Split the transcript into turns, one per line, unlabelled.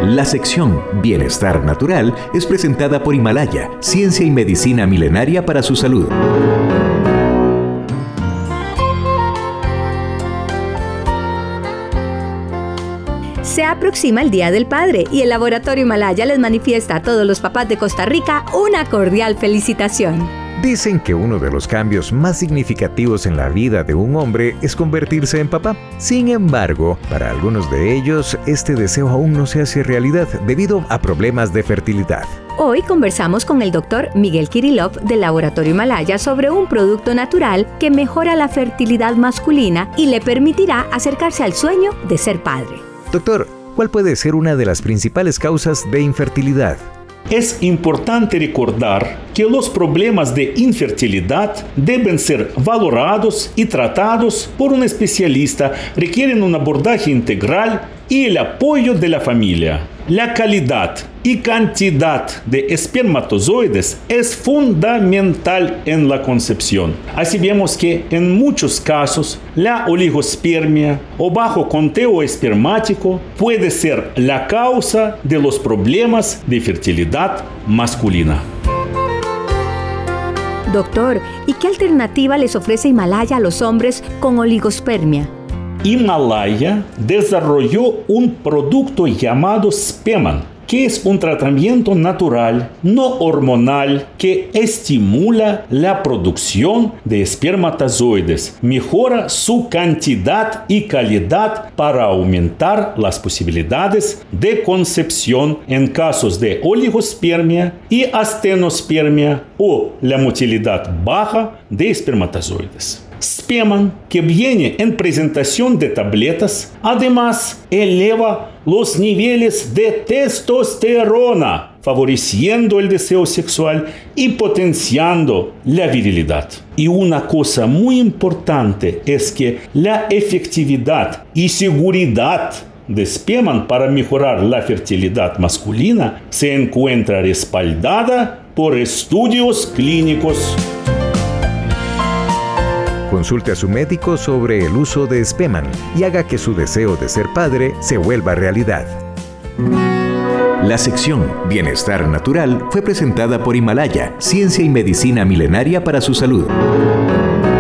La sección Bienestar Natural es presentada por Himalaya, ciencia y medicina milenaria para su salud.
Se aproxima el Día del Padre y el Laboratorio Himalaya les manifiesta a todos los papás de Costa Rica una cordial felicitación.
Dicen que uno de los cambios más significativos en la vida de un hombre es convertirse en papá. Sin embargo, para algunos de ellos, este deseo aún no se hace realidad debido a problemas de fertilidad.
Hoy conversamos con el doctor Miguel Kirillov del Laboratorio Himalaya sobre un producto natural que mejora la fertilidad masculina y le permitirá acercarse al sueño de ser padre.
Doctor, ¿cuál puede ser una de las principales causas de infertilidad?
Es importante recordar que los problemas de infertilidad deben ser valorados y tratados por un especialista, requieren un abordaje integral y el apoyo de la familia. La calidad y cantidad de espermatozoides es fundamental en la concepción. Así vemos que en muchos casos la oligospermia o bajo conteo espermático puede ser la causa de los problemas de fertilidad masculina.
Doctor, ¿y qué alternativa les ofrece Himalaya a los hombres con oligospermia?
Himalaya desarrolló un producto llamado Speman, que es un tratamiento natural, no hormonal, que estimula la producción de espermatozoides, mejora su cantidad y calidad para aumentar las posibilidades de concepción en casos de oligospermia y astenospermia o la motilidad baja de espermatozoides. Speman, que viene en presentación de tabletas, además eleva los niveles de testosterona, favoreciendo el deseo sexual y potenciando la virilidad. Y una cosa muy importante es que la efectividad y seguridad de Speman para mejorar la fertilidad masculina se encuentra respaldada por estudios clínicos.
Consulte a su médico sobre el uso de Speman y haga que su deseo de ser padre se vuelva realidad.
La sección Bienestar Natural fue presentada por Himalaya, ciencia y medicina milenaria para su salud.